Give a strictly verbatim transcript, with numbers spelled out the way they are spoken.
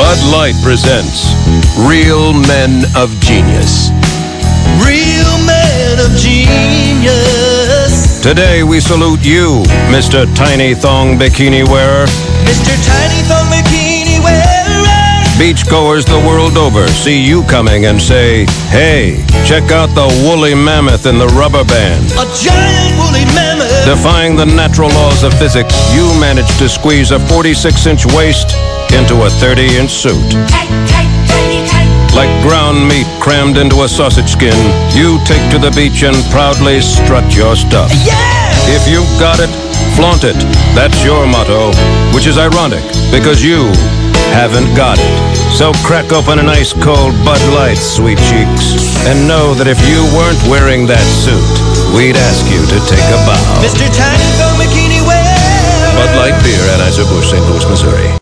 Bud Light presents Real Men of Genius. Real men of genius. Today we salute you, Mister Tiny Thong Bikini Wearer. Mister Tiny Thong Bikini Wearer. Beachgoers the world over see you coming and say, hey, check out the woolly mammoth in the rubber band. A giant woolly mammoth. Defying the natural laws of physics, you managed to squeeze a forty-six inch waist into a thirty inch suit. Tight, tight, tighty, tight. Like ground meat crammed into a sausage skin, you take to the beach and proudly strut your stuff. Yeah! If you've got it, flaunt it. That's your motto, which is ironic because you haven't got it. So crack open an ice cold Bud Light, sweet cheeks, and know that if you weren't wearing that suit, we'd ask you to take a bow. Mister Tiny Thong Bikini Wearer. Bud Light Beer, Anheuser-Busch, Saint Louis, Missouri.